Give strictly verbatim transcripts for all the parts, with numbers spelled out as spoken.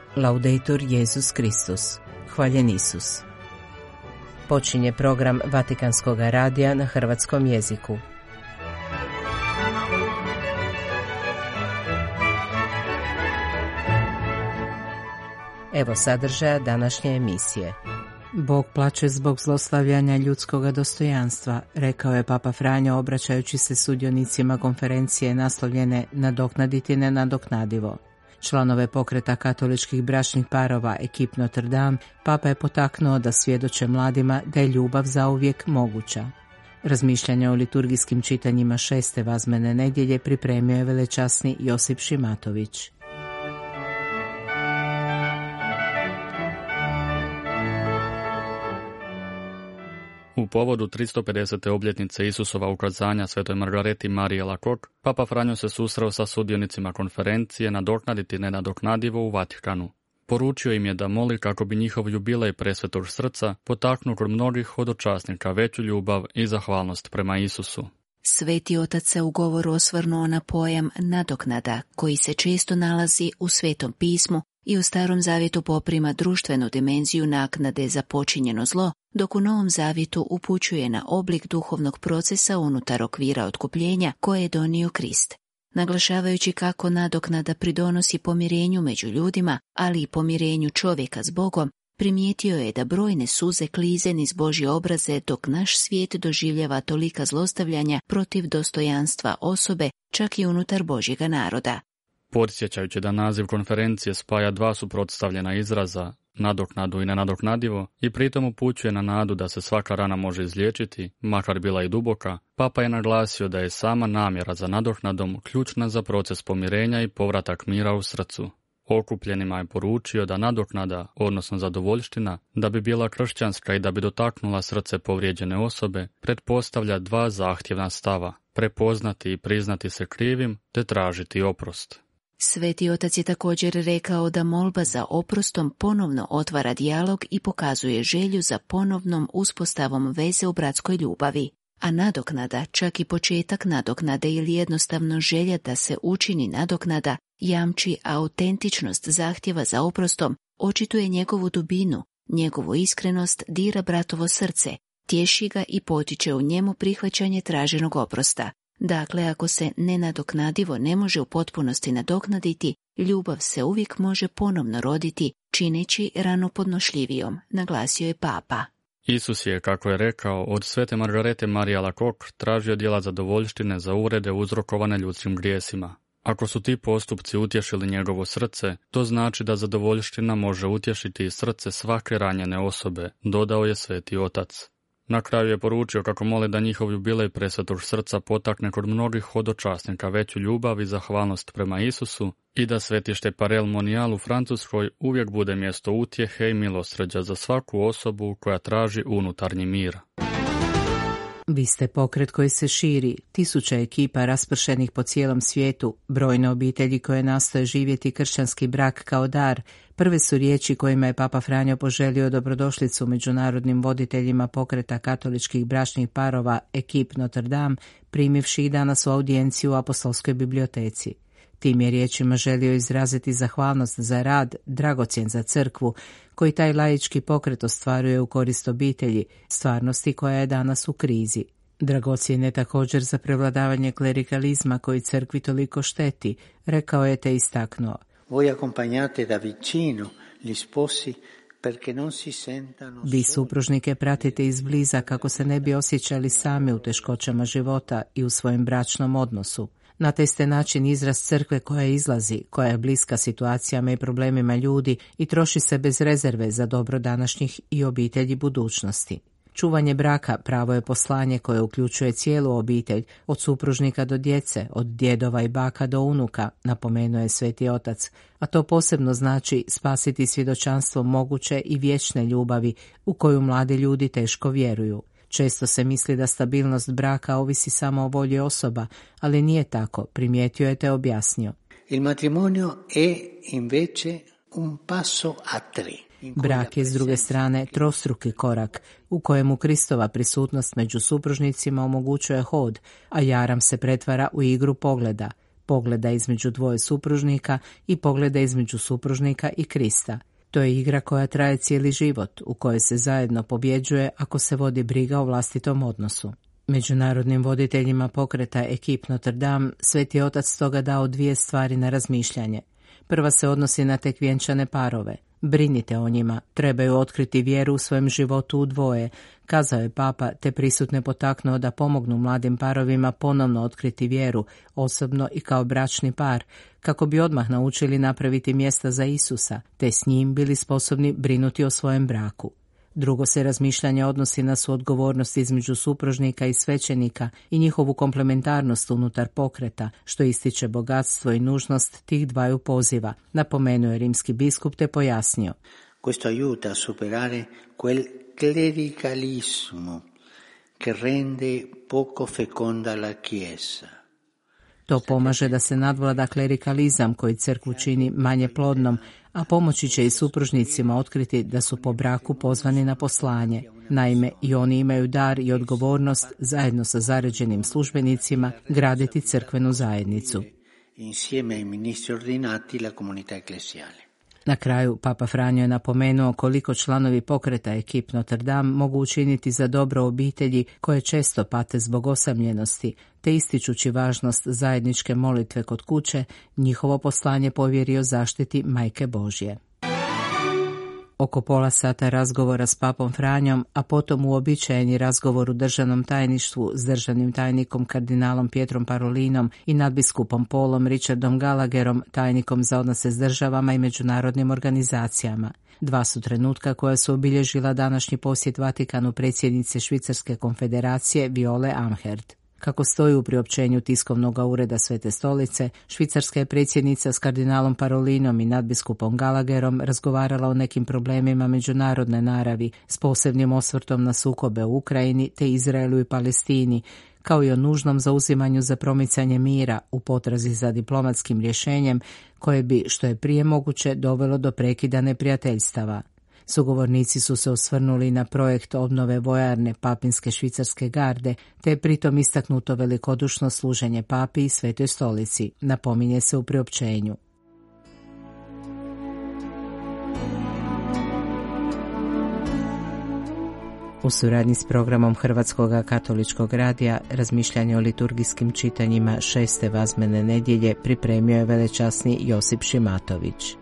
Laudetur Jesus Kristus. Hvaljen Isus. Počinje program Vatikanskog radija na hrvatskom jeziku. Evo sadržaja današnje emisije. Bog plače zbog zlostavljanja ljudskog dostojanstva, rekao je Papa Franjo obraćajući se sudionicima konferencije naslovljene Nadoknaditi nenadoknadivo. Članove pokreta katoličkih bračnih parova Ekip Notre Dame Papa je potaknuo da svjedoče mladima da je ljubav zauvijek moguća. Razmišljanja o liturgijskim čitanjima šeste vazmene nedjelje pripremio je velečasni Josip Šimatović. U povodu tristo pedesete obljetnice Isusova ukazanja svetoj Margareti Mariji Alacoque, Papa Franjo se susreo sa sudionicima konferencije Nadoknaditi nenadoknadivo u Vatikanu. Poručio im je da moli kako bi njihov jubilej presvetog srca potaknuo kod mnogih hodočasnika veću ljubav i zahvalnost prema Isusu. Sveti otac se u govoru osvrnuo na pojam nadoknada, koji se često nalazi u Svetom pismu i u Starom zavjetu poprima društvenu dimenziju naknade za počinjeno zlo, dok u Novom zavjetu upućuje na oblik duhovnog procesa unutar okvira otkupljenja koje je donio Krist. Naglašavajući kako nadoknada pridonosi pomirenju među ljudima, ali i pomirenju čovjeka s Bogom, primijetio je da brojne suze klize niz Božje obraze dok naš svijet doživljava tolika zlostavljanja protiv dostojanstva osobe, čak i unutar Božjega naroda. Podsjećajući da naziv konferencije spaja dva suprotstavljena izraza, nadoknadu i nenadoknadivo, i pritom upućuje na nadu da se svaka rana može izliječiti, makar bila i duboka, Papa je naglasio da je sama namjera za nadoknadom ključna za proces pomirenja i povratak mira u srcu. Okupljenima je poručio da nadoknada, odnosno zadovoljština, da bi bila kršćanska i da bi dotaknula srce povrijeđene osobe, pretpostavlja dva zahtjevna stava: prepoznati i priznati se krivim, te tražiti oprost. Sveti otac je također rekao da molba za oprostom ponovno otvara dijalog i pokazuje želju za ponovnom uspostavom veze u bratskoj ljubavi, a nadoknada, čak i početak nadoknade ili jednostavno želja da se učini nadoknada, jamči autentičnost zahtjeva za oprostom, očituje njegovu dubinu, njegovu iskrenost, dira bratovo srce, tješi ga i potiče u njemu prihvaćanje traženog oprosta. Dakle, ako se nenadoknadivo ne može u potpunosti nadoknaditi, ljubav se uvijek može ponovno roditi, čineći rano podnošljivijom, naglasio je Papa. Isus je, kako je rekao, od svete Margarete Marije Alacoque tražio djela zadovoljštine za uvrede uzrokovane ljudskim grijesima. Ako su ti postupci utješili njegovo srce, to znači da zadovoljština može utješiti i srce svake ranjene osobe, dodao je sveti otac. Na kraju je poručio kako mole da njihov jubilej presvetog srca potakne kod mnogih hodočasnika veću ljubav i zahvalnost prema Isusu i da svetište Parel Monial u Francuskoj uvijek bude mjesto utjehe i milosrđa za svaku osobu koja traži unutarnji mir. Vi ste pokret koji se širi, tisuća ekipa raspršenih po cijelom svijetu, brojne obitelji koje nastoje živjeti kršćanski brak kao dar, prve su riječi kojima je Papa Franjo poželio dobrodošlicu međunarodnim voditeljima pokreta katoličkih bračnih parova Ekip Notre Dame, primivši ih danas u audijenciju u Apostolskoj biblioteci. Tim je riječima želio izraziti zahvalnost za rad, dragocjen za crkvu, koji taj laički pokret ostvaruje u korist obitelji, stvarnosti koja je danas u krizi. Dragocjen je također za prevladavanje klerikalizma koji crkvi toliko šteti, rekao je te istaknuo. Voi accompagnate da vicino gli sposi perché non si sentano. Vi supružnike pratite izbliza kako se ne bi osjećali sami u teškoćama života i u svojem bračnom odnosu. Na taj ste način izraz crkve koja izlazi, koja je bliska situacijama i problemima ljudi i troši se bez rezerve za dobro današnjih i obitelji budućnosti. Čuvanje braka pravo je poslanje koje uključuje cijelu obitelj, od supružnika do djece, od djedova i baka do unuka, napomenuo je sveti otac, a to posebno znači spasiti svjedočanstvo moguće i vječne ljubavi u koju mladi ljudi teško vjeruju. Često se misli da stabilnost braka ovisi samo o volji osoba, ali nije tako, primijetio je te objasnio. Il matrimonio è invece un passo a tre. Brak je s druge strane trostruki korak u kojemu Kristova prisutnost među supružnicima omogućuje hod, a jaram se pretvara u igru pogleda. pogleda između dvoje supružnika i pogleda između supružnika i Krista. To je igra koja traje cijeli život, u kojoj se zajedno pobjeđuje ako se vodi briga o vlastitom odnosu. Međunarodnim voditeljima pokreta Ekip Notre Dame Sveti Otac stoga dao dvije stvari na razmišljanje. Prva se odnosi na tek vjenčane parove. Brinite o njima, trebaju otkriti vjeru u svojem životu u dvoje, kazao je Papa, te prisutne potaknuo da pomognu mladim parovima ponovno otkriti vjeru, osobno i kao bračni par, kako bi odmah naučili napraviti mjesta za Isusa, te s njim bili sposobni brinuti o svojem braku. Drugo se razmišljanje odnosi na suodgovornost između supružnika i svećenika i njihovu komplementarnost unutar pokreta, što ističe bogatstvo i nužnost tih dvaju poziva, napomenuo je rimski biskup te pojasnio. Questo aiuta a superare quel clericalismo che rende poco feconda la Chiesa. To pomaže da se nadvlada klerikalizam koji crkvu čini manje plodnom, a pomoći će i supružnicima otkriti da su po braku pozvani na poslanje. Naime, i oni imaju dar i odgovornost, zajedno sa zaređenim službenicima, graditi crkvenu zajednicu. Insieme ai ministri ordinati la comunità ecclesiale. Na kraju, Papa Franjo je napomenuo koliko članovi pokreta Ekip Notre Dame mogu učiniti za dobro obitelji koje često pate zbog osamljenosti, te ističući važnost zajedničke molitve kod kuće, njihovo poslanje povjerio zaštiti Majke Božje. Oko pola sata razgovora s papom Franjom, a potom uobičajeni razgovor u državnom tajništvu s državnim tajnikom kardinalom Pietrom Parolinom i nadbiskupom Paulom Richardom Gallagherom, tajnikom za odnose s državama i međunarodnim organizacijama. Dva su trenutka koja su obilježila današnji posjet Vatikanu predsjednice Švicarske konfederacije Viole Amherd. Kako stoji u priopćenju tiskovnog ureda Svete stolice, švicarska je predsjednica s kardinalom Parolinom i nadbiskupom Gallagherom razgovarala o nekim problemima međunarodne naravi s posebnim osvrtom na sukobe u Ukrajini te Izraelu i Palestini, kao i o nužnom zauzimanju za promicanje mira u potrazi za diplomatskim rješenjem koje bi, što je prije moguće, dovelo do prekida neprijateljstava. Sugovornici su se osvrnuli na projekt obnove vojarne Papinske švicarske garde, te je pritom istaknuto velikodušno služenje Papi i Svetoj stolici, napominje se u priopćenju. U suradnji s programom Hrvatskog katoličkog radija razmišljanje o liturgijskim čitanjima šeste vazmene nedjelje pripremio je velečasni Josip Šimatović.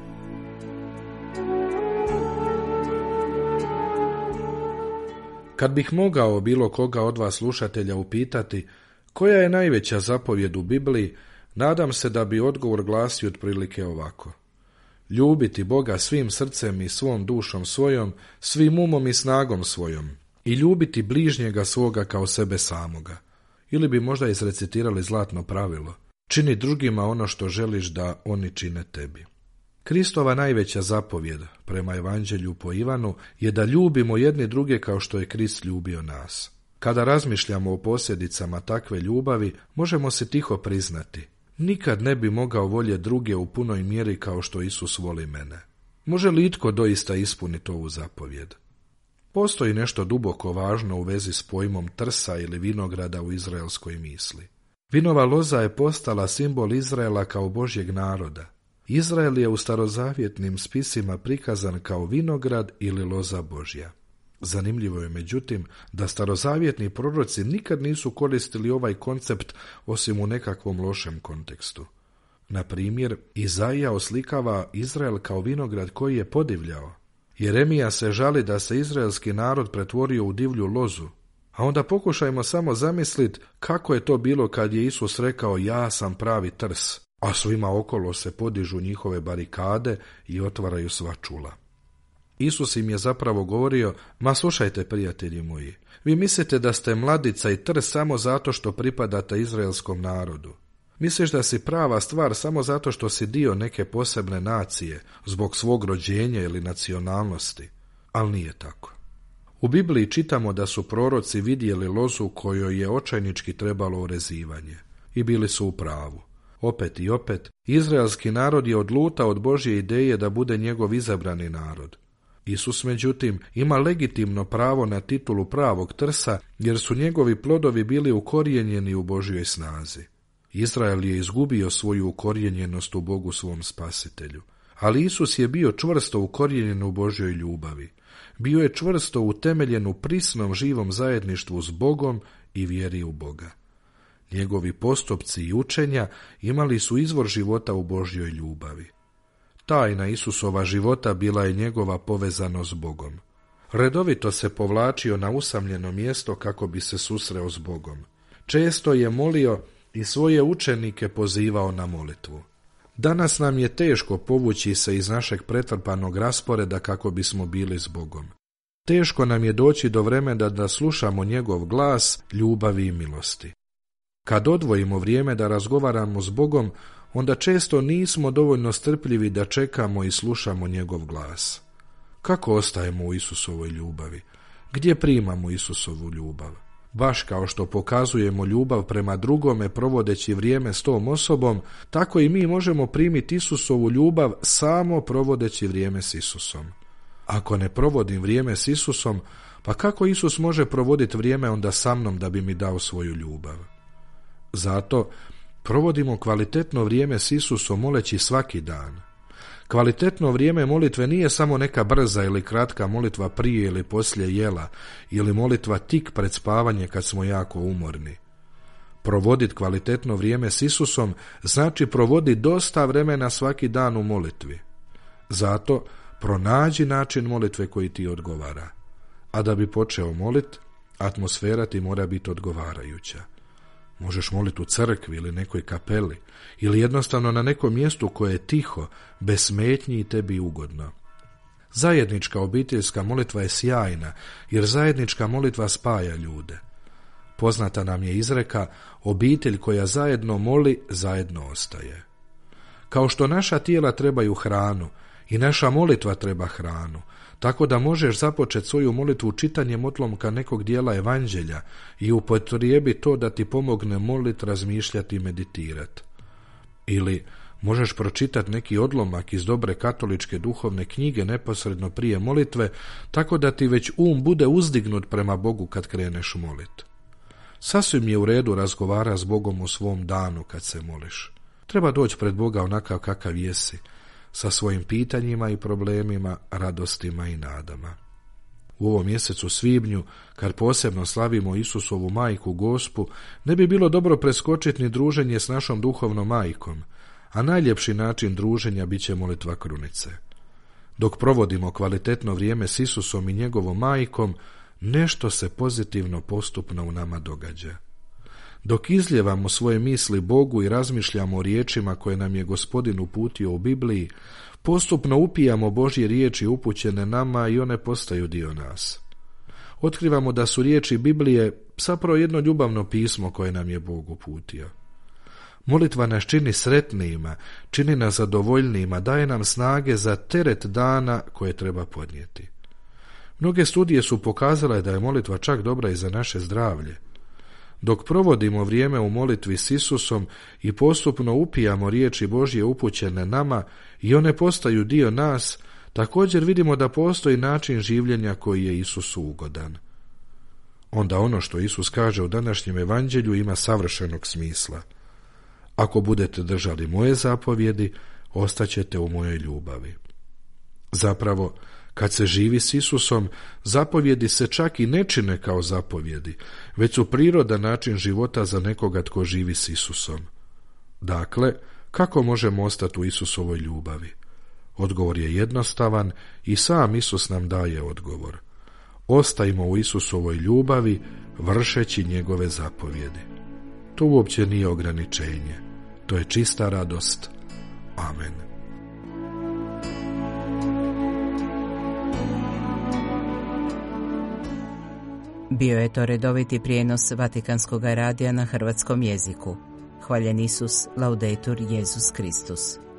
Kad bih mogao bilo koga od vas slušatelja upitati koja je najveća zapovjed u Bibliji, nadam se da bi odgovor glasio otprilike ovako. Ljubiti Boga svim srcem i svom dušom svojom, svim umom i snagom svojom i ljubiti bližnjega svoga kao sebe samoga. Ili bi možda izrecitirali zlatno pravilo. Čini drugima ono što želiš da oni čine tebi. Kristova najveća zapovjed, prema Evanđelju po Ivanu, je da ljubimo jedni druge kao što je Krist ljubio nas. Kada razmišljamo o posljedicama takve ljubavi, možemo se tiho priznati. Nikad ne bi mogao voljeti druge u punoj mjeri kao što Isus voli mene. Može li itko doista ispuniti ovu zapovjed? Postoji nešto duboko važno u vezi s pojmom trsa ili vinograda u izraelskoj misli. Vinova loza je postala simbol Izraela kao Božjeg naroda. Izrael je u starozavjetnim spisima prikazan kao vinograd ili loza Božja. Zanimljivo je međutim da starozavjetni proroci nikad nisu koristili ovaj koncept osim u nekakvom lošem kontekstu. Na primjer, Izaija oslikava Izrael kao vinograd koji je podivljao. Jeremija se žali da se izraelski narod pretvorio u divlju lozu. A onda pokušajmo samo zamisliti kako je to bilo kad je Isus rekao ja sam pravi trs, a svima okolo se podižu njihove barikade i otvaraju sva čula. Isus im je zapravo govorio, ma slušajte prijatelji moji, vi mislite da ste mladica i trs samo zato što pripadate izraelskom narodu. Misliš da si prava stvar samo zato što si dio neke posebne nacije, zbog svog rođenja ili nacionalnosti, ali nije tako. U Bibliji čitamo da su proroci vidjeli lozu kojoj je očajnički trebalo orezivanje i bili su u pravu. Opet i opet, izraelski narod je odlutao od Božje ideje da bude njegov izabrani narod. Isus, međutim, ima legitimno pravo na titulu pravog trsa, jer su njegovi plodovi bili ukorijenjeni u Božjoj snazi. Izrael je izgubio svoju ukorijenjenost u Bogu svom spasitelju, ali Isus je bio čvrsto ukorijenjen u Božjoj ljubavi. Bio je čvrsto utemeljen u prisnom živom zajedništvu s Bogom i vjeri u Boga. Njegovi postupci i učenja imali su izvor života u Božjoj ljubavi. Tajna Isusova života bila je njegova povezanost s Bogom. Redovito se povlačio na usamljeno mjesto kako bi se susreo s Bogom. Često je molio i svoje učenike pozivao na molitvu. Danas nam je teško povući se iz našeg pretrpanog rasporeda kako bismo bili s Bogom. Teško nam je doći do vremena da slušamo njegov glas ljubavi i milosti. Kad odvojimo vrijeme da razgovaramo s Bogom, onda često nismo dovoljno strpljivi da čekamo i slušamo njegov glas. Kako ostajemo u Isusovoj ljubavi? Gdje primamo Isusovu ljubav? Baš kao što pokazujemo ljubav prema drugome provodeći vrijeme s tom osobom, tako i mi možemo primiti Isusovu ljubav samo provodeći vrijeme s Isusom. Ako ne provodim vrijeme s Isusom, pa kako Isus može provoditi vrijeme onda sa mnom da bi mi dao svoju ljubav? Zato provodimo kvalitetno vrijeme s Isusom moleći svaki dan. Kvalitetno vrijeme molitve nije samo neka brza ili kratka molitva prije ili poslije jela ili molitva tik pred spavanje kad smo jako umorni. Provoditi kvalitetno vrijeme s Isusom znači provoditi dosta vremena svaki dan u molitvi. Zato pronađi način molitve koji ti odgovara. A da bi počeo molit, atmosfera ti mora biti odgovarajuća. Možeš moliti u crkvi ili nekoj kapeli ili jednostavno na nekom mjestu koje je tiho, bez smetnji i tebi ugodno. Zajednička obiteljska molitva je sjajna jer zajednička molitva spaja ljude. Poznata nam je izreka, obitelj koja zajedno moli, zajedno ostaje. Kao što naša tijela trebaju hranu i naša molitva treba hranu, tako da možeš započeti svoju molitvu čitanjem otlomka nekog dijela evanđelja i upotrijebi to da ti pomogne molit, razmišljati i meditirati. Ili možeš pročitati neki odlomak iz dobre katoličke duhovne knjige neposredno prije molitve, tako da ti već um bude uzdignut prema Bogu kad kreneš molit. Sasvim je u redu razgovara s Bogom u svom danu kad se moliš. Treba doći pred Boga onakav kakav jesi, sa svojim pitanjima i problemima, radostima i nadama. U ovom mjesecu svibnju, kad posebno slavimo Isusovu majku Gospu, ne bi bilo dobro preskočiti ni druženje s našom duhovnom majkom, a najljepši način druženja bit će molitva krunice. Dok provodimo kvalitetno vrijeme s Isusom i njegovom majkom, nešto se pozitivno postupno u nama događa. Dok izljevamo svoje misli Bogu i razmišljamo o riječima koje nam je Gospodin uputio u Bibliji, postupno upijamo Božje riječi upućene nama i one postaju dio nas. Otkrivamo da su riječi Biblije zapravo jedno ljubavno pismo koje nam je Bog uputio. Molitva nas čini sretnijima, čini nas zadovoljnijima, daje nam snage za teret dana koje treba podnijeti. Mnoge studije su pokazale da je molitva čak dobra i za naše zdravlje. Dok provodimo vrijeme u molitvi s Isusom i postupno upijamo riječi Božje upućene nama i one postaju dio nas, također vidimo da postoji način življenja koji je Isusu ugodan. Onda ono što Isus kaže u današnjem evanđelju ima savršenog smisla. Ako budete držali moje zapovjedi, ostaćete u mojoj ljubavi. Zapravo, kad se živi s Isusom, zapovjedi se čak i ne čine kao zapovjedi, već su prirodan način života za nekoga tko živi s Isusom. Dakle, kako možemo ostati u Isusovoj ljubavi? Odgovor je jednostavan i sam Isus nam daje odgovor. Ostajmo u Isusovoj ljubavi, vršeći njegove zapovjedi. To uopće nije ograničenje. To je čista radost. Amen. Bio je to redoviti prijenos Vatikanskog radija na hrvatskom jeziku. Hvaljen Isus, laudetur Jesus Kristus.